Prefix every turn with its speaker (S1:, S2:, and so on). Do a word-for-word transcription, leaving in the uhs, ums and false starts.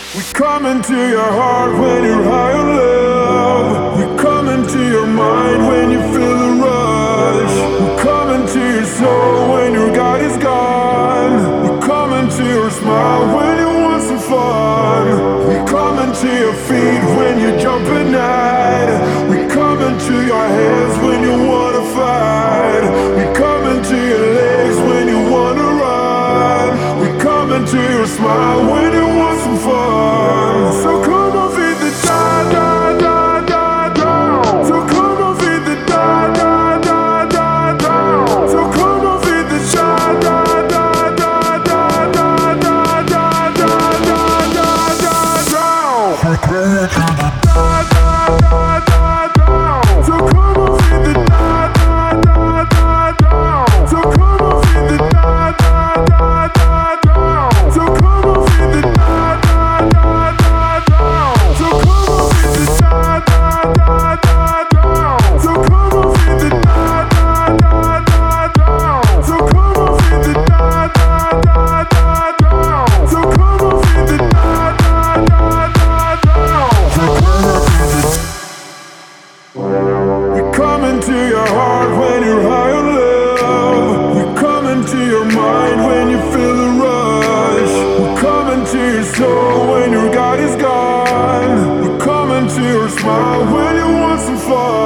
S1: We come into your heart when you're high on love. We come into your mind when you feel the rush. We come into your soul when your God is gone. We come into your smile when you want some fun. We come into your feet when you jump at night. We come into your hands when you wanna fight. We come into your legs when you wanna run. We come into your smile when you want some fun. So come on, feed the da da da da da. So come on, feed the da da da da da. So come on, feed the da da da da da da da da da da da da da. Into your heart when you're high on love. We come into your mind when you feel the rush. We come into your soul when your God is gone. We come into your smile when you want some fun.